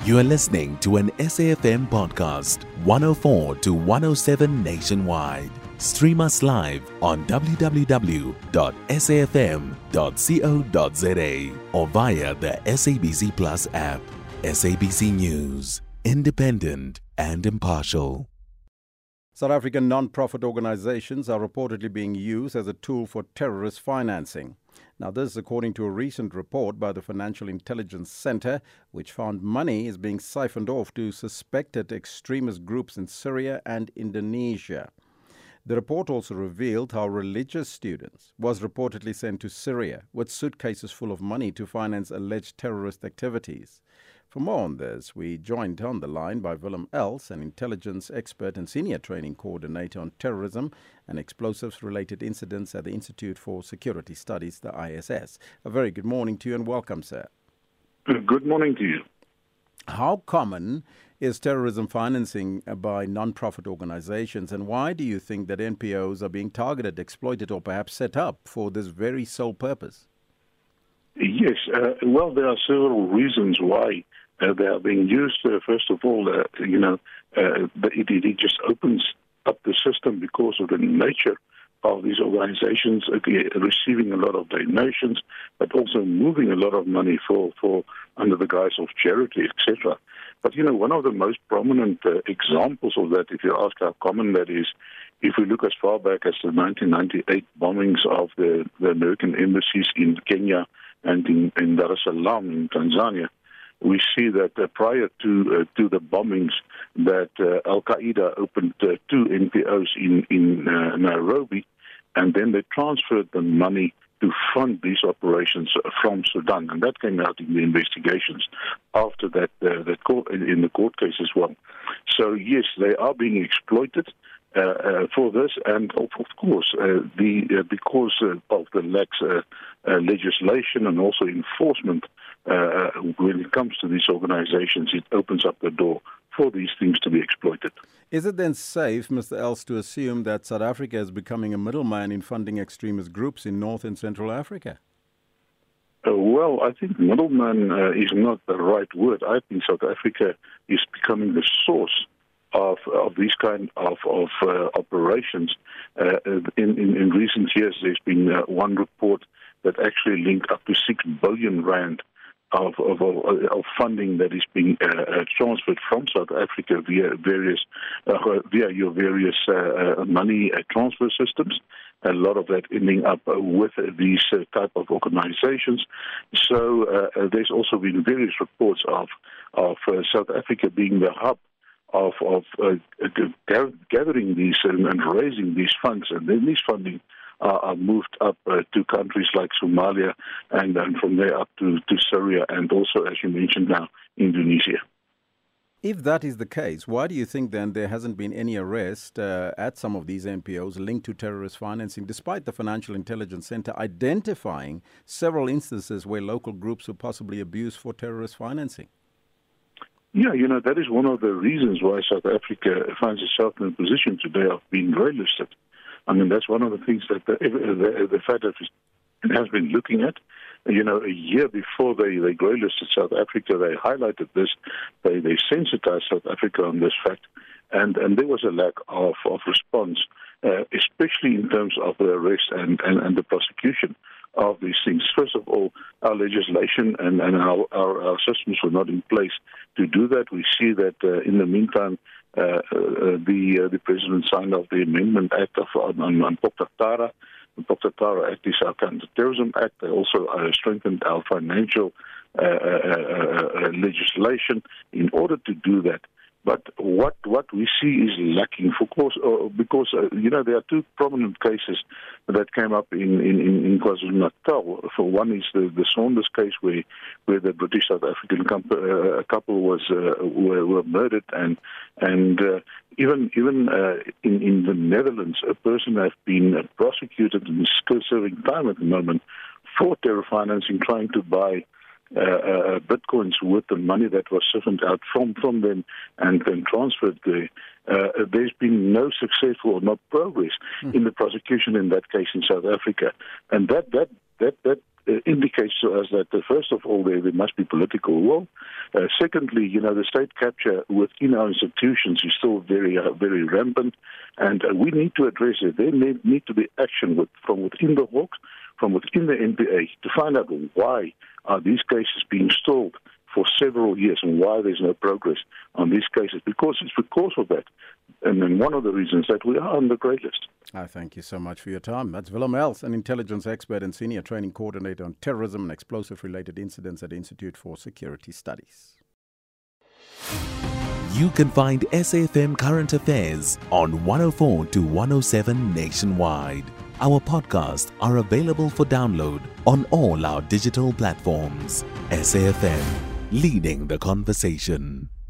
You are listening to an SAFM podcast, 104 to 107 nationwide. Stream us live on www.safm.co.za or via the SABC Plus app. SABC News, independent and impartial. South African non-profit organizations are reportedly being used as a tool for terrorist financing. Now, this is according to a recent report by the Financial Intelligence Center, which found money is being siphoned off to suspected extremist groups in Syria and Indonesia. The report also revealed how religious students was reportedly sent to Syria with suitcases full of money to finance alleged terrorist activities. For more on this, we joined on the line by Willem Els, an intelligence expert and senior training coordinator on terrorism and explosives-related incidents at the Institute for Security Studies, the ISS. A very good morning to you and welcome, sir. Good morning to you. How common is terrorism financing by non-profit organizations, and why do you think that NPOs are being targeted, exploited, or perhaps set up for this very sole purpose? Yes, well, there are several reasons why they are being used. First of all, it just opens up the system because of the nature of these organizations receiving a lot of donations, but also moving a lot of money for under the guise of charity, etc. But, one of the most prominent examples of that, if you ask how common that is, if we look as far back as the 1998 bombings of the American embassies in Kenya and in Dar es Salaam in Tanzania, we see that prior to the bombings that Al-Qaeda opened two NPOs in Nairobi, and then they transferred the money to fund these operations from Sudan, and that came out in the investigations after that in the court case as well. So yes, they are being exploited for this, and of course, because of the lax legislation and also enforcement when it comes to these organizations, it opens up the door for these things to be exploited. Is it then safe, Mr. Els, to assume that South Africa is becoming a middleman in funding extremist groups in North and Central Africa? Well, I think middleman is not the right word. I think South Africa is becoming the source of these kind of operations. In recent years, there's been one report that actually linked up to 6 billion rand of funding that is being transferred from South Africa via your various money transfer systems. A lot of that ending up with these type of organizations. So there's also been various reports of South Africa being the hub of gathering these and raising these funds, and then these funding are moved up to countries like Somalia and then from there up to Syria and also, as you mentioned now, Indonesia. If that is the case, why do you think then there hasn't been any arrest at some of these NPOs linked to terrorist financing, despite the Financial Intelligence Center identifying several instances where local groups were possibly abused for terrorist financing? Yeah, that is one of the reasons why South Africa finds itself in a position today of being grey-listed. I mean, that's one of the things that the FATF has been looking at. A year before they grey-listed South Africa, they highlighted this, they sensitized South Africa on this fact, and there was a lack of response, especially in terms of the arrest and the prosecution of these things. First of all, our legislation and our systems were not in place to do that. We see that in the meantime, the President signed off the Amendment Act on Pocta Tara. The Pocta Tara Act is our Counter-Terrorism Act. They also strengthened our financial legislation in order to do that. But what we see is lacking, of course, because there are two prominent cases that came up in KwaZulu-Natal. For one is the Saunders case, where the British South African couple were murdered, and even in the Netherlands, a person has been prosecuted and is still serving time at the moment for terror financing, trying to buy bitcoins with the money that was siphoned out from them and then transferred there. There's been no successful or no progress in the prosecution in that case in South Africa, and that indicates to us that, first of all, there must be political will. Secondly, the state capture within our institutions is still very rampant, and we need to address it. There need to be action from within the Hawks, from within the NPA, to find out why are these cases being stalled for several years and why there's no progress on these cases. Because it's because of that. And then one of the reasons that we are on the grey list. I thank you so much for your time. That's Willem Els, an intelligence expert and senior training coordinator on terrorism and explosive-related incidents at the Institute for Security Studies. You can find SAFM Current Affairs on 104 to 107 nationwide. Our podcasts are available for download on all our digital platforms. SAFM, leading the conversation.